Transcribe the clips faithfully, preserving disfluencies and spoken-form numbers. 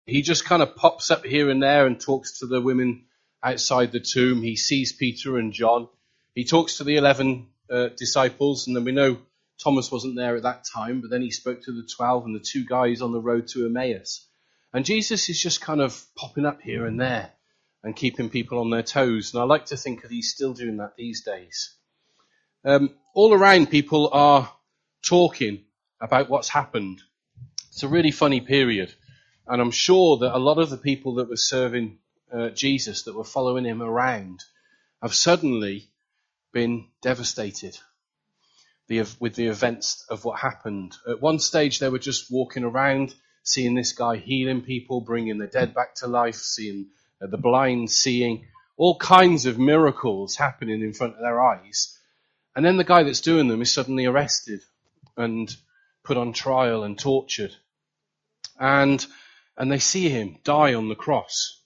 He just kind of pops up here and there and talks to the women outside the tomb. He sees Peter and John. He talks to the eleven uh, disciples, and then we know Thomas wasn't there at that time, but then he spoke to the twelve and the two guys on the road to Emmaus. And Jesus is just kind of popping up here and there and keeping people on their toes. And I like to think that he's still doing that these days. Um, all around, people are talking about what's happened. It's a really funny period. And I'm sure that a lot of the people that were serving uh, Jesus, that were following him around, have suddenly been devastated the, with the events of what happened. At one stage, they were just walking around, seeing this guy healing people, bringing the dead back to life, seeing uh, the blind seeing, all kinds of miracles happening in front of their eyes. And then the guy that's doing them is suddenly arrested and put on trial and tortured. And and they see him die on the cross.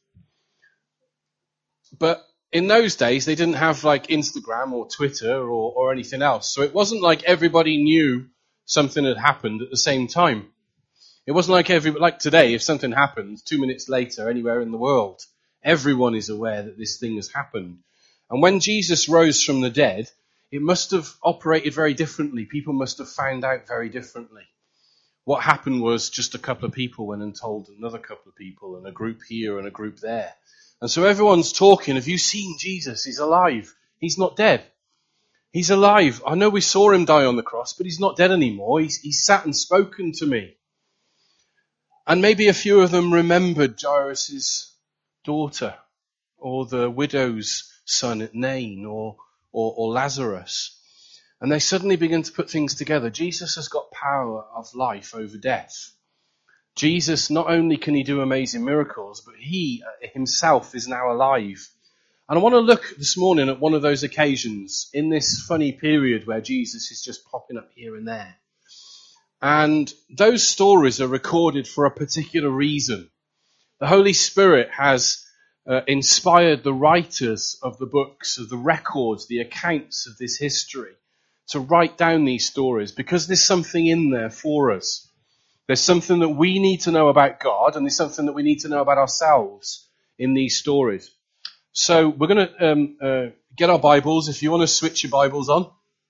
But in those days, they didn't have like Instagram or Twitter or, or anything else. So it wasn't like everybody knew something had happened at the same time. It wasn't like every like today, if something happens two minutes later anywhere in the world, everyone is aware that this thing has happened. And when Jesus rose from the dead, it must have operated very differently. People must have found out very differently. What happened was just a couple of people went and told another couple of people, and a group here and a group there. And so everyone's talking, have you seen Jesus? He's alive. He's not dead. He's alive. I know we saw him die on the cross, but he's not dead anymore. He's, he's sat and spoken to me. And maybe a few of them remembered Jairus' daughter, or the widow's son at Nain, or, or, or Lazarus. And they suddenly begin to put things together. Jesus has got power of life over death. Jesus, not only can he do amazing miracles, but he himself is now alive. And I want to look this morning at one of those occasions in this funny period where Jesus is just popping up here and there. And those stories are recorded for a particular reason. The Holy Spirit has uh, inspired the writers of the books, of the records, the accounts of this history, to write down these stories, because there's something in there for us. There's something that we need to know about God, and there's something that we need to know about ourselves in these stories. So we're going to um, uh, get our Bibles. If you want to switch your Bibles on.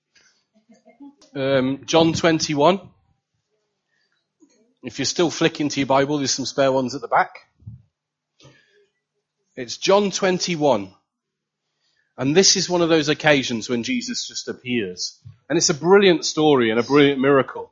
Um, John twenty-one. If you're still flicking to your Bible, there's some spare ones at the back. It's John twenty-one. And this is one of those occasions when Jesus just appears. And it's a brilliant story and a brilliant miracle.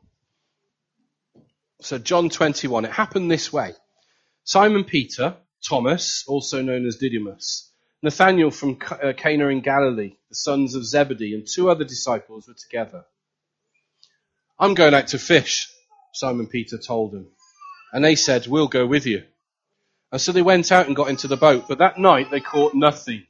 So John twenty-one, it happened this way. Simon Peter, Thomas, also known as Didymus, Nathanael from Cana in Galilee, the sons of Zebedee, and two other disciples were together. I'm going out to fish, Simon Peter told them. And they said, we'll go with you. And so they went out and got into the boat, but that night they caught nothing.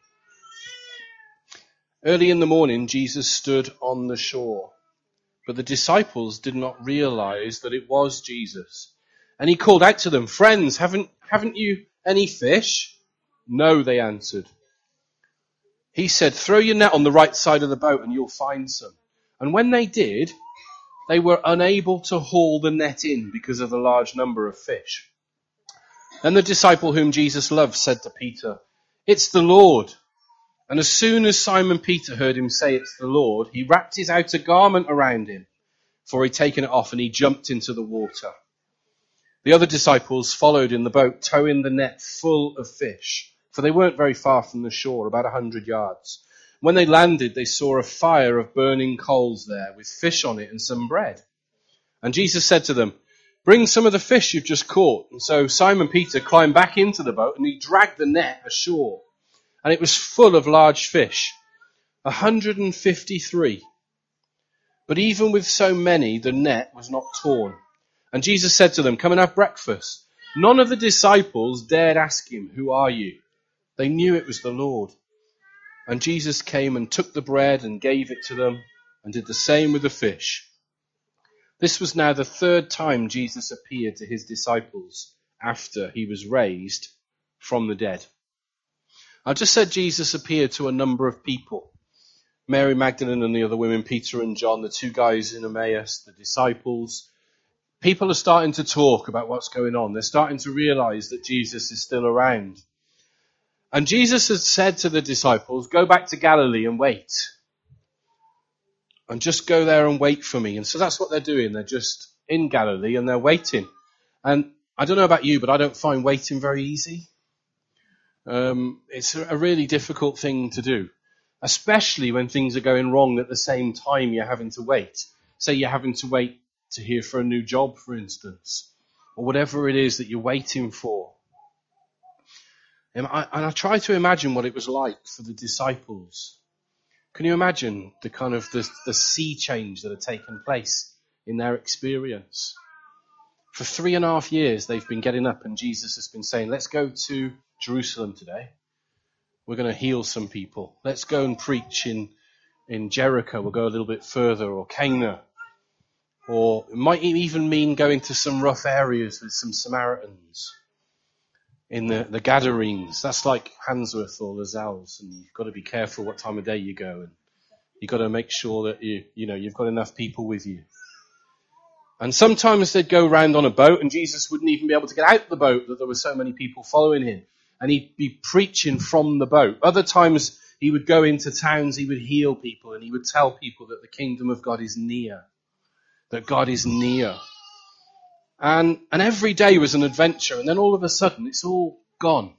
Early in the morning, Jesus stood on the shore, but the disciples did not realize that it was Jesus. And he called out to them, friends, haven't, haven't you any fish? No, they answered. He said, throw your net on the right side of the boat and you'll find some. And when they did, they were unable to haul the net in because of the large number of fish. Then the disciple whom Jesus loved said to Peter, it's the Lord. And as soon as Simon Peter heard him say it's the Lord, he wrapped his outer garment around him, for he'd taken it off, and he jumped into the water. The other disciples followed in the boat, towing the net full of fish, for they weren't very far from the shore, about a hundred yards. When they landed, they saw a fire of burning coals there, with fish on it and some bread. And Jesus said to them, bring some of the fish you've just caught. And so Simon Peter climbed back into the boat, and he dragged the net ashore. And it was full of large fish, one hundred fifty-three. But even with so many, the net was not torn. And Jesus said to them, come and have breakfast. None of the disciples dared ask him, who are you? They knew it was the Lord. And Jesus came and took the bread and gave it to them, and did the same with the fish. This was now the third time Jesus appeared to his disciples after he was raised from the dead. I just said Jesus appeared to a number of people. Mary Magdalene and the other women, Peter and John, the two guys in Emmaus, the disciples. People are starting to talk about what's going on. They're starting to realize that Jesus is still around. And Jesus has said to the disciples, go back to Galilee and wait. And just go there and wait for me. And so that's what they're doing. They're just in Galilee and they're waiting. And I don't know about you, but I don't find waiting very easy. Um, it's a really difficult thing to do, especially when things are going wrong at the same time you're having to wait. Say you're having to wait to hear for a new job, for instance, or whatever it is that you're waiting for. And I, and I try to imagine what it was like for the disciples. Can you imagine the kind of the, the sea change that had taken place in their experience? For three and a half years, they've been getting up and Jesus has been saying, let's go to Jerusalem today. We're going to heal some people. Let's go and preach in, in Jericho. We'll go a little bit further, or Cana. Or it might even mean going to some rough areas with some Samaritans in the, the Gadarenes. That's like Handsworth or Lascelles, and you've got to be careful what time of day you go, and you've got to make sure that you, you know, you've got enough people with you. And sometimes they'd go round on a boat, and Jesus wouldn't even be able to get out the boat that there were so many people following him. And he'd be preaching from the boat. Other times he would go into towns, he would heal people, and he would tell people that the kingdom of God is near. That God is near. And, and every day was an adventure, and then all of a sudden it's all gone.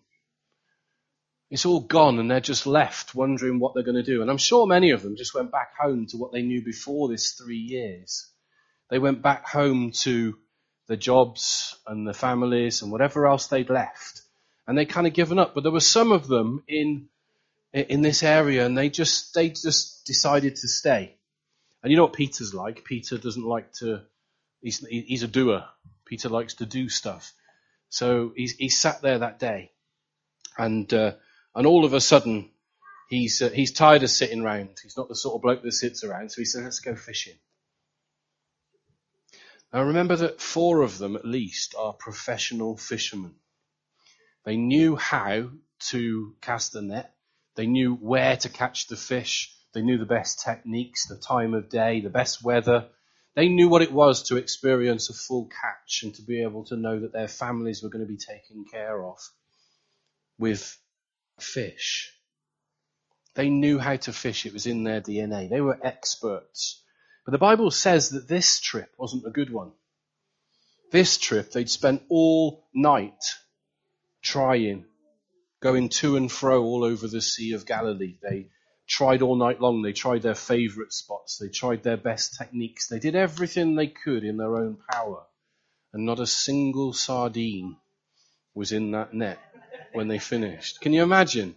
It's all gone, and they're just left wondering what they're going to do. And I'm sure many of them just went back home to what they knew before this three years. They went back home to the jobs and the families and whatever else they'd left. And they kind of given up. But there were some of them in in this area, and they just they just decided to stay. And you know what Peter's like? Peter doesn't like to, he's, he's a doer. Peter likes to do stuff. So he's, he sat there that day. And uh, and all of a sudden, he's uh, he's tired of sitting around. He's not the sort of bloke that sits around. So he said, let's go fishing. Now remember that four of them at least are professional fishermen. They knew how to cast the net. They knew where to catch the fish. They knew the best techniques, the time of day, the best weather. They knew what it was to experience a full catch and to be able to know that their families were going to be taken care of with fish. They knew how to fish. It was in their D N A. They were experts. But the Bible says that this trip wasn't a good one. This trip, they'd spent all night trying, going to and fro all over the Sea of Galilee. They tried all night long. They tried their favourite spots. They tried their best techniques. They did everything they could in their own power. And not a single sardine was in that net when they finished. Can you imagine?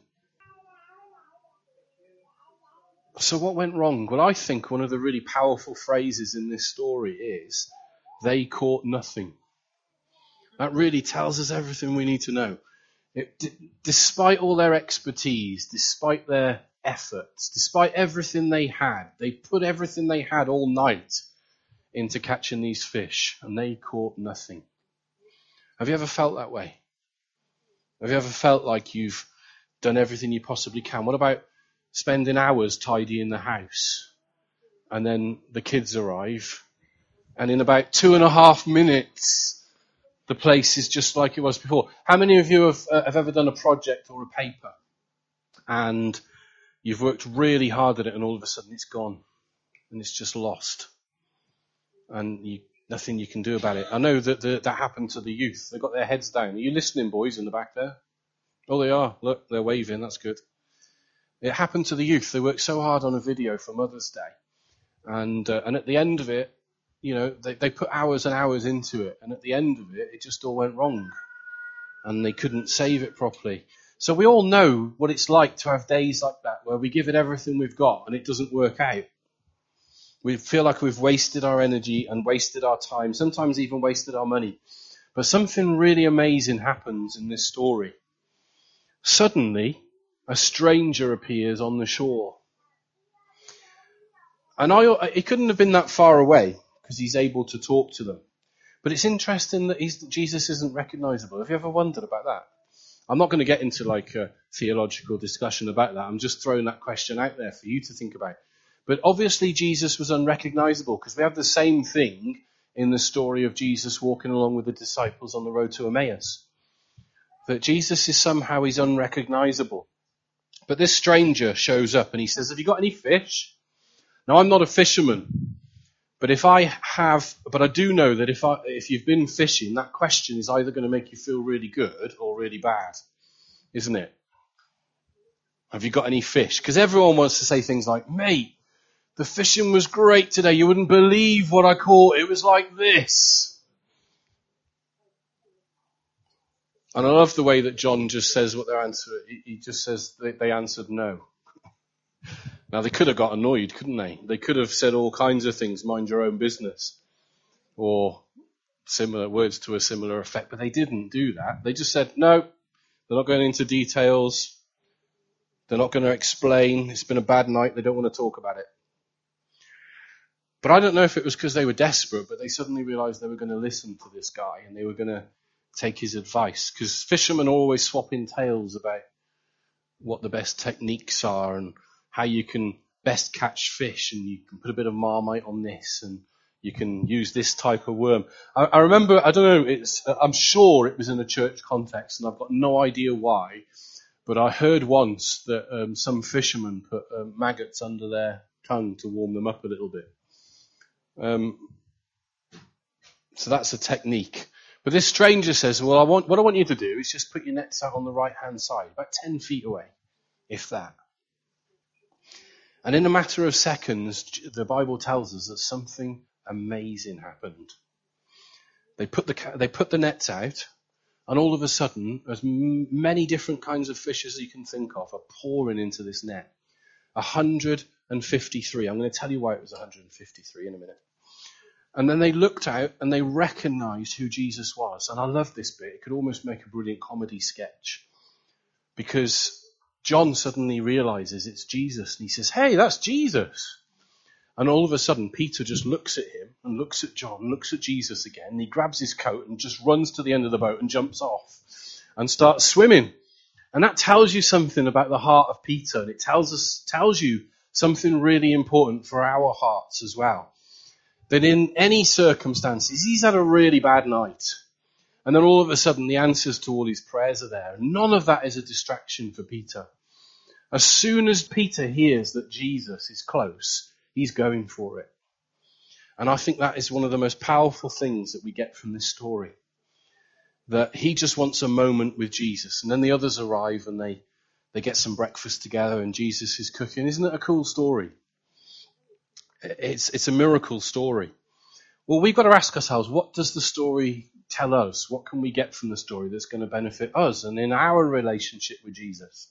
So what went wrong? Well, I think one of the really powerful phrases in this story is, they caught nothing. That really tells us everything we need to know. It, d- despite all their expertise, despite their efforts, despite everything they had, they put everything they had all night into catching these fish, and they caught nothing. Have you ever felt that way? Have you ever felt like you've done everything you possibly can? What about spending hours tidying the house, and then the kids arrive, and in about two and a half minutes, the place is just like it was before? How many of you have, uh, have ever done a project or a paper, and you've worked really hard at it, and all of a sudden it's gone, and it's just lost, and you, nothing you can do about it? I know that the, that happened to the youth. They got their heads down. Are you listening, boys, in the back there? Oh, they are. Look, they're waving. That's good. It happened to the youth. They worked so hard on a video for Mother's Day. And uh, and at the end of it, you know, they, they put hours and hours into it. And at the end of it, it just all went wrong. And they couldn't save it properly. So we all know what it's like to have days like that, where we give it everything we've got and it doesn't work out. We feel like we've wasted our energy and wasted our time, sometimes even wasted our money. But something really amazing happens in this story. Suddenly, a stranger appears on the shore. And I, he couldn't have been that far away because he's able to talk to them. But it's interesting that he's, Jesus isn't recognizable. Have you ever wondered about that? I'm not going to get into like a theological discussion about that. I'm just throwing that question out there for you to think about. But obviously Jesus was unrecognizable, because we have the same thing in the story of Jesus walking along with the disciples on the road to Emmaus. That Jesus is somehow, he's unrecognizable. But this stranger shows up and he says, have you got any fish? Now, I'm not a fisherman, but if I have, but I do know that if I, if you've been fishing, that question is either going to make you feel really good or really bad, isn't it? Have you got any fish? Because everyone wants to say things like, mate, the fishing was great today. You wouldn't believe what I caught. It was like this. And I love the way that John just says what their answer, he just says they, they answered no. Now, they could have got annoyed, couldn't they? They could have said all kinds of things, mind your own business, or similar words to a similar effect, but they didn't do that. They just said, no, they're not going into details. They're not going to explain. It's been a bad night. They don't want to talk about it. But I don't know if it was because they were desperate, but they suddenly realized they were going to listen to this guy and they were going to take his advice. Because fishermen are always swapping tales about what the best techniques are and how you can best catch fish, and you can put a bit of Marmite on this and you can use this type of worm. I, I remember, I don't know, it's, I'm sure it was in a church context and I've got no idea why, but I heard once that um, some fishermen put uh, maggots under their tongue to warm them up a little bit. Um, so that's a technique. But this stranger says, well, I want, what I want you to do is just put your nets out on the right-hand side, about ten feet away, if that. And in a matter of seconds, the Bible tells us that something amazing happened. They put the, they put the nets out, and all of a sudden, as many different kinds of fish as you can think of are pouring into this net. one hundred fifty-three. I'm going to tell you why it was one hundred fifty-three in a minute. And then they looked out and they recognized who Jesus was. And I love this bit. It could almost make a brilliant comedy sketch. Because John suddenly realizes it's Jesus. And he says, hey, that's Jesus. And all of a sudden, Peter just looks at him and looks at John, looks at Jesus again. And he grabs his coat and just runs to the end of the boat and jumps off and starts swimming. And that tells you something about the heart of Peter. And it tells us, tells you something really important for our hearts as well. That in any circumstances, he's had a really bad night. And then all of a sudden, the answers to all his prayers are there. And none of that is a distraction for Peter. As soon as Peter hears that Jesus is close, he's going for it. And I think that is one of the most powerful things that we get from this story. That he just wants a moment with Jesus. And then the others arrive and they, they get some breakfast together and Jesus is cooking. Isn't it a cool story? It's, it's a miracle story. Well, we've got to ask ourselves, what does the story tell us? What can we get from the story that's going to benefit us and in our relationship with Jesus?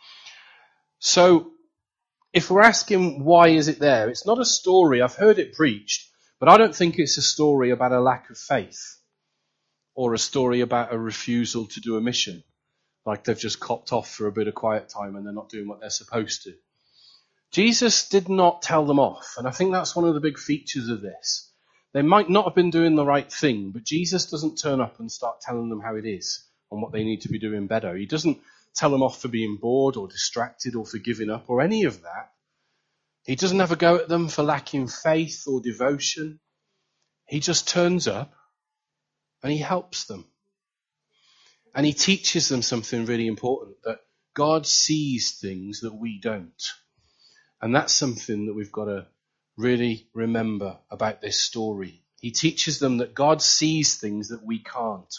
So, if we're asking why is it there, it's not a story. I've heard it preached, but I don't think it's a story about a lack of faith or a story about a refusal to do a mission, like they've just copped off for a bit of quiet time and they're not doing what they're supposed to. Jesus did not tell them off, and I think that's one of the big features of this. They might not have been doing the right thing, but Jesus doesn't turn up and start telling them how it is and what they need to be doing better. He doesn't tell them off for being bored or distracted or for giving up or any of that. He doesn't have a go at them for lacking faith or devotion. He just turns up and he helps them. And he teaches them something really important, that God sees things that we don't. And that's something that we've got to really remember about this story. He teaches them that God sees things that we can't.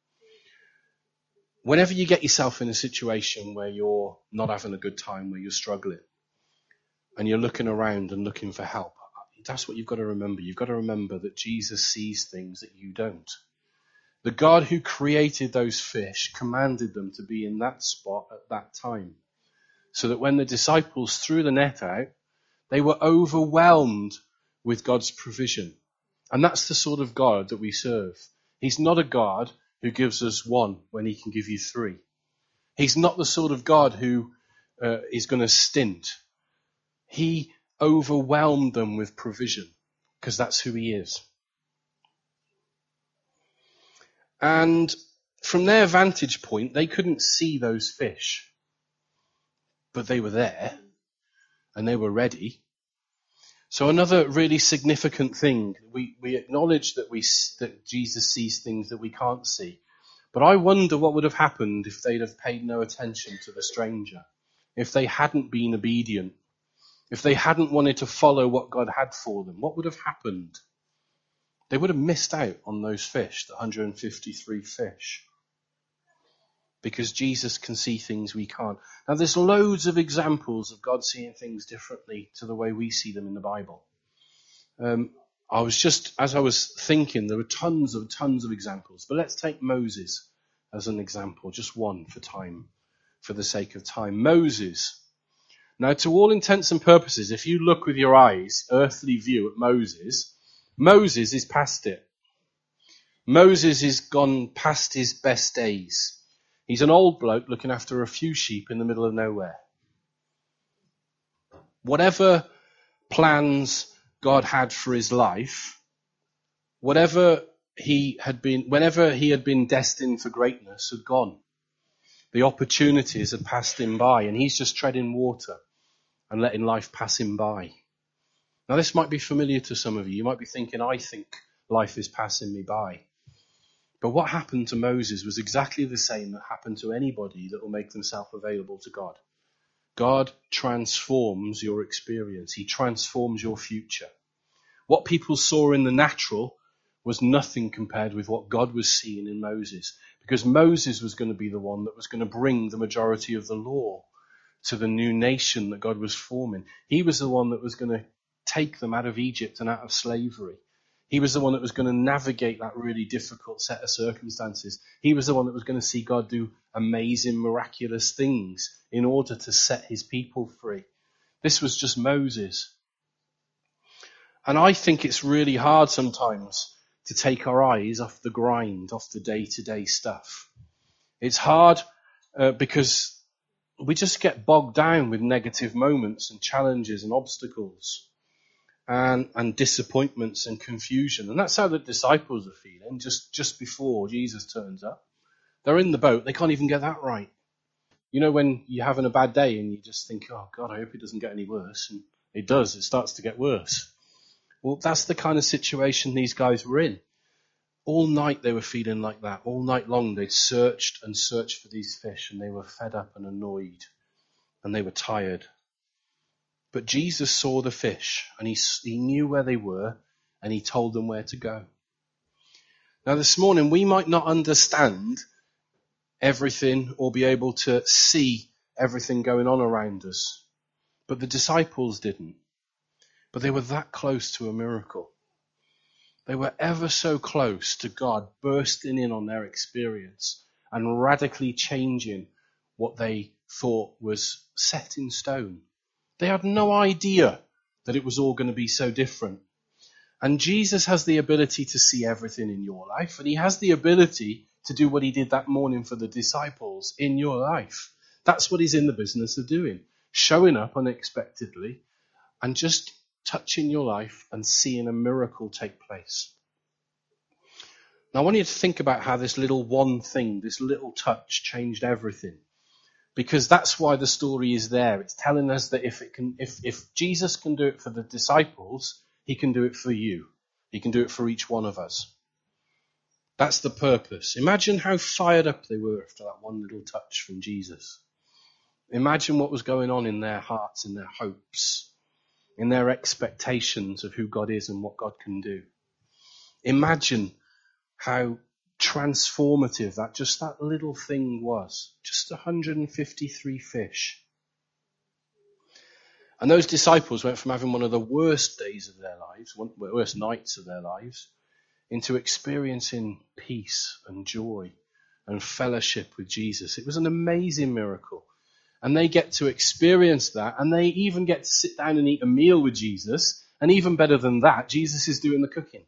Whenever you get yourself in a situation where you're not having a good time, where you're struggling, and you're looking around and looking for help, that's what you've got to remember. You've got to remember that Jesus sees things that you don't. The God who created those fish commanded them to be in that spot at that time. So that when the disciples threw the net out, they were overwhelmed with God's provision. And that's the sort of God that we serve. He's not a God who gives us one when he can give you three. He's not the sort of God who uh, is going to stint. He overwhelmed them with provision because that's who he is. And from their vantage point, they couldn't see those fish. But they were there, and they were ready. So another really significant thing, we, we acknowledge that we that Jesus sees things that we can't see. But I wonder what would have happened if they'd have paid no attention to the stranger, if they hadn't been obedient, if they hadn't wanted to follow what God had for them. What would have happened? They would have missed out on those fish, the one hundred fifty-three fish. Because Jesus can see things we can't. Now there's loads of examples of God seeing things differently to the way we see them in the Bible. Um, I was just, as I was thinking, there were tons of, tons of examples. But let's take Moses as an example, just one for time, for the sake of time. Moses. Now to all intents and purposes, if you look with your eyes, earthly view at Moses, Moses is past it. Moses is gone past his best days. He's an old bloke looking after a few sheep in the middle of nowhere. Whatever plans God had for his life, whatever he had been, whenever he had been destined for greatness, had gone. The opportunities had passed him by, and he's just treading water and letting life pass him by. Now this might be familiar to some of you. You might be thinking, I think life is passing me by. But what happened to Moses was exactly the same that happened to anybody that will make themselves available to God. God transforms your experience. He transforms your future. What people saw in the natural was nothing compared with what God was seeing in Moses. Because Moses was going to be the one that was going to bring the majority of the law to the new nation that God was forming. He was the one that was going to take them out of Egypt and out of slavery. He was the one that was going to navigate that really difficult set of circumstances. He was the one that was going to see God do amazing, miraculous things in order to set his people free. This was just Moses. And I think it's really hard sometimes to take our eyes off the grind, off the day-to-day stuff. It's hard uh, because we just get bogged down with negative moments and challenges and obstacles. And, and disappointments and confusion. And that's how the disciples are feeling just, just before Jesus turns up. They're in the boat. They can't even get that right. You know, when you're having a bad day and you just think, oh God, I hope it doesn't get any worse. And it does. It starts to get worse. Well, that's the kind of situation these guys were in. All night they were feeling like that. All night long they'd searched and searched for these fish, and they were fed up and annoyed. And they were tired. But Jesus saw the fish, and he, he knew where they were, and he told them where to go. Now this morning, we might not understand everything or be able to see everything going on around us. But the disciples didn't. But they were that close to a miracle. They were ever so close to God bursting in on their experience and radically changing what they thought was set in stone. They had no idea that it was all going to be so different. And Jesus has the ability to see everything in your life, and he has the ability to do what he did that morning for the disciples in your life. That's what he's in the business of doing, showing up unexpectedly and just touching your life and seeing a miracle take place. Now I want you to think about how this little one thing, this little touch changed everything. Because that's why the story is there. It's telling us that if it can, if, if Jesus can do it for the disciples, he can do it for you. He can do it for each one of us. That's the purpose. Imagine how fired up they were after that one little touch from Jesus. Imagine what was going on in their hearts, in their hopes, in their expectations of who God is and what God can do. Imagine how transformative that just that little thing was. Just one hundred fifty-three fish. And those disciples went from having one of the worst days of their lives, one of the worst nights of their lives, into experiencing peace and joy and fellowship with Jesus. It was an amazing miracle. And they get to experience that, and they even get to sit down and eat a meal with Jesus. And even better than that, Jesus is doing the cooking.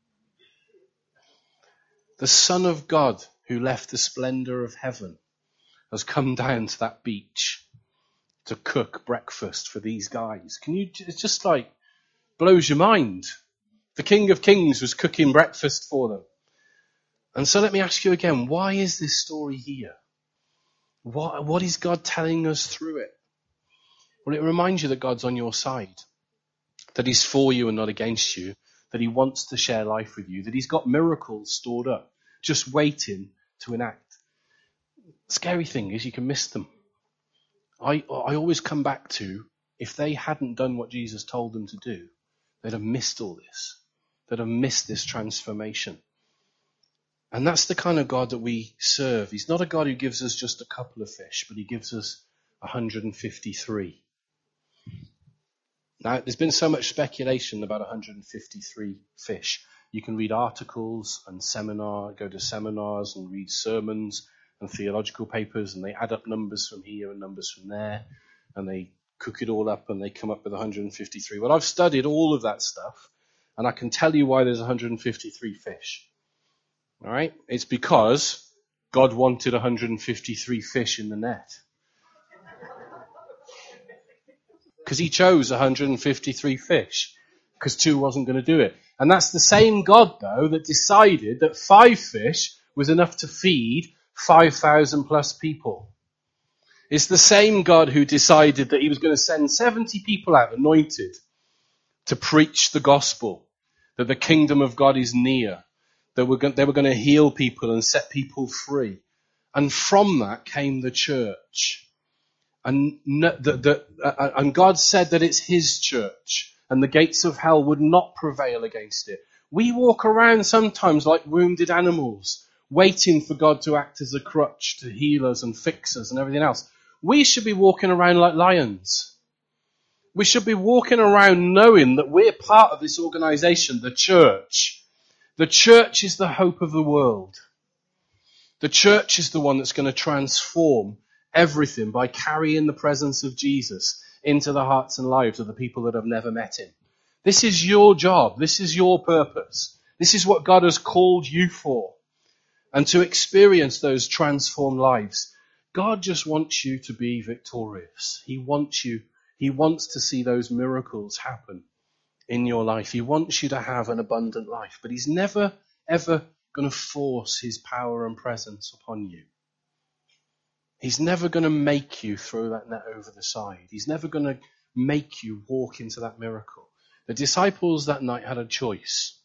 The Son of God, who left the splendor of heaven, has come down to that beach to cook breakfast for these guys. Can you, it's just like, blows your mind. The King of Kings was cooking breakfast for them. And so let me ask you again, why is this story here? What, what is God telling us through it? Well, it reminds you that God's on your side. that he's for you and not against you, that he wants to share life with you, that he's got miracles stored up, just waiting to enact. The scary thing is you can miss them. I, I always come back to, if they hadn't done what Jesus told them to do, they'd have missed all this. They'd have missed this transformation. And that's the kind of God that we serve. He's not a God who gives us just a couple of fish, but he gives us one hundred fifty-three. Now, there's been so much speculation about one hundred fifty-three fish. You can read articles and seminar, go to seminars and read sermons and theological papers, and they add up numbers from here and numbers from there, and they cook it all up and they come up with one hundred fifty-three. Well, I've studied all of that stuff, and I can tell you why there's one hundred fifty-three fish. All right? It's because God wanted one hundred fifty-three fish in the net. Because he chose one hundred fifty-three fish, because two wasn't going to do it. And that's the same God, though, that decided that five fish was enough to feed five thousand plus people. It's the same God who decided that he was going to send seventy people out anointed to preach the gospel, that the kingdom of God is near, that we're going, they were going to heal people and set people free. And from that came the church. And, the, the, uh, and God said that it's his church, and the gates of hell would not prevail against it. We walk around sometimes like wounded animals, waiting for God to act as a crutch to heal us and fix us and everything else. We should be walking around like lions. We should be walking around knowing that we're part of this organization, the church. The church is the hope of the world. The church is the one that's going to transform everything by carrying the presence of Jesus into the hearts and lives of the people that have never met him. This is your job. This is your purpose. This is what God has called you for. And to experience those transformed lives, God just wants you to be victorious. He wants you, he wants to see those miracles happen in your life. He wants you to have an abundant life, but he's never, ever going to force his power and presence upon you. He's never going to make you throw that net over the side. He's never going to make you walk into that miracle. The disciples that night had a choice.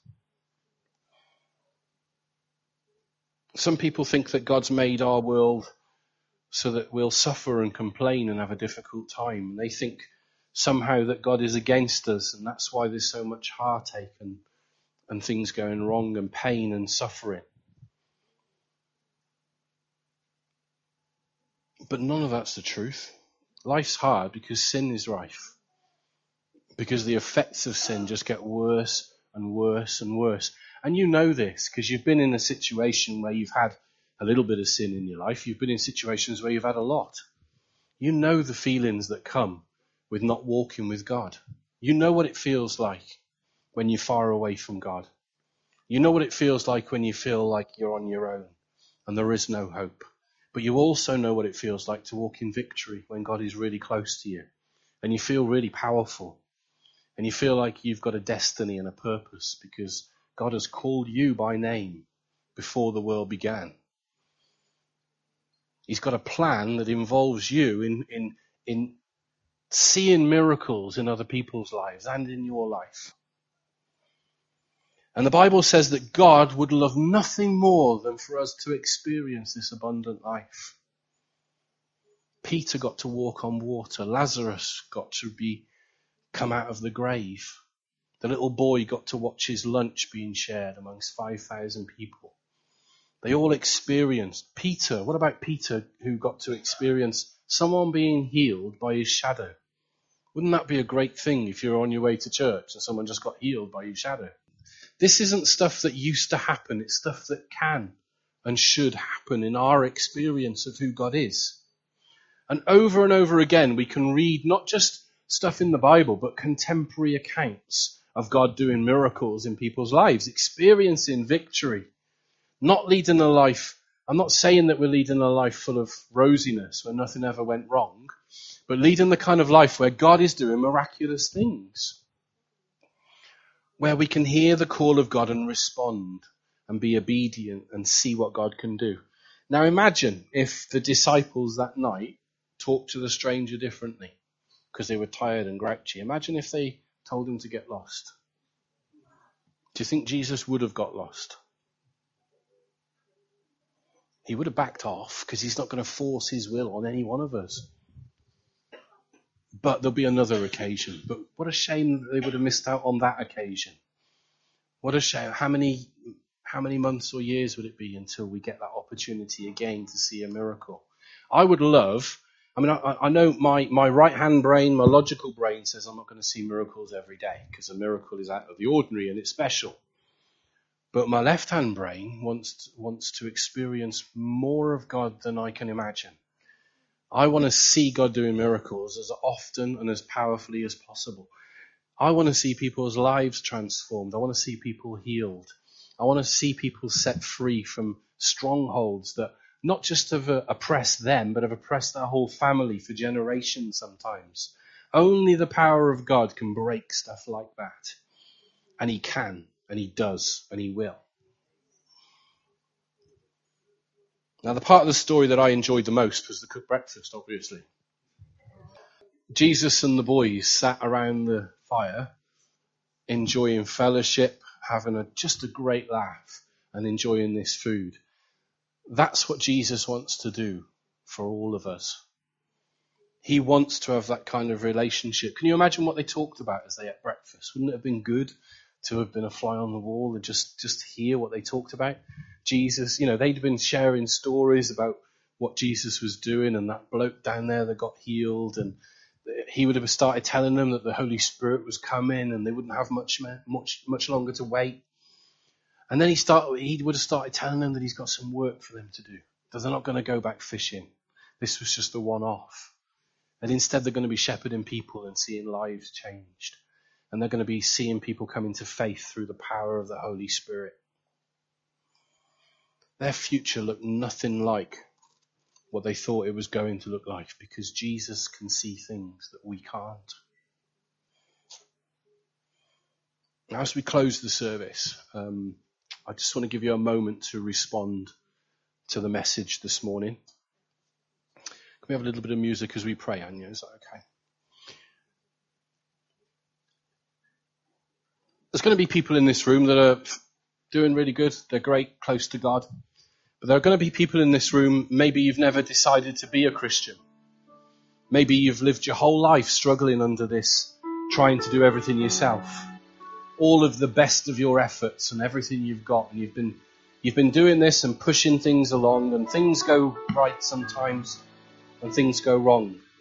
Some people think that God's made our world so that we'll suffer and complain and have a difficult time. They think somehow that God is against us, and that's why there's so much heartache and, and things going wrong and pain and suffering. But none of that's the truth. Life's hard because sin is rife. Because the effects of sin just get worse and worse and worse. And you know this because you've been in a situation where you've had a little bit of sin in your life. You've been in situations where you've had a lot. You know the feelings that come with not walking with God. You know what it feels like when you're far away from God. You know what it feels like when you feel like you're on your own and there is no hope. But you also know what it feels like to walk in victory when God is really close to you. And you feel really powerful. And you feel like you've got a destiny and a purpose because God has called you by name before the world began. He's got a plan that involves you in, in, in seeing miracles in other people's lives and in your life. And the Bible says that God would love nothing more than for us to experience this abundant life. Peter got to walk on water. Lazarus got to be come out of the grave. The little boy got to watch his lunch being shared amongst five thousand people. They all experienced. Peter, what about Peter who got to experience someone being healed by his shadow? Wouldn't that be a great thing if you're on your way to church and someone just got healed by your shadow? This isn't stuff that used to happen. It's stuff that can and should happen in our experience of who God is. And over and over again, we can read not just stuff in the Bible, but contemporary accounts of God doing miracles in people's lives, experiencing victory, not leading a life. I'm not saying that we're leading a life full of rosiness where nothing ever went wrong, but leading the kind of life where God is doing miraculous things, where we can hear the call of God and respond and be obedient and see what God can do. Now imagine if the disciples that night talked to the stranger differently because they were tired and grouchy. Imagine if they told him to get lost? Do you think Jesus would have got lost? He would have backed off because he's not going to force his will on any one of us. But there'll be another occasion. But what a shame that they would have missed out on that occasion. What a shame. How many, how many months or years would it be until we get that opportunity again to see a miracle? I would love, I mean, I, I know my, my right-hand brain, my logical brain says I'm not going to see miracles every day because a miracle is out of the ordinary and it's special. But my left-hand brain wants to, wants to experience more of God than I can imagine. I want to see God doing miracles as often and as powerfully as possible. I want to see people's lives transformed. I want to see people healed. I want to see people set free from strongholds that not just have uh, oppressed them, but have oppressed their whole family for generations sometimes. Only the power of God can break stuff like that. And he can, and he does, and he will. Now, the part of the story that I enjoyed the most was the cooked breakfast, obviously. Jesus and the boys sat around the fire, enjoying fellowship, having a, just a great laugh, and enjoying this food. That's what Jesus wants to do for all of us. He wants to have that kind of relationship. Can you imagine what they talked about as they ate breakfast? Wouldn't it have been good to have been a fly on the wall and just, just hear what they talked about? Jesus, you know, they'd been sharing stories about what Jesus was doing and that bloke down there that got healed, and he would have started telling them that the Holy Spirit was coming and they wouldn't have much much much longer to wait. And then he start, he would have started telling them that he's got some work for them to do, that they're not going to go back fishing. This was just a one-off. And instead they're going to be shepherding people and seeing lives changed. And they're going to be seeing people come into faith through the power of the Holy Spirit. Their future looked nothing like what they thought it was going to look like, because Jesus can see things that we can't. Now, as we close the service, um, I just want to give you a moment to respond to the message this morning. Can we have a little bit of music as we pray, Anya? Is that okay? There's going to be people in this room that are doing really good. They're great, close to God. But there are going to be people in this room, maybe you've never decided to be a Christian. Maybe you've lived your whole life struggling under this, trying to do everything yourself. All of the best of your efforts and everything you've got, and you've been you've been doing this and pushing things along, and things go right sometimes and things go wrong.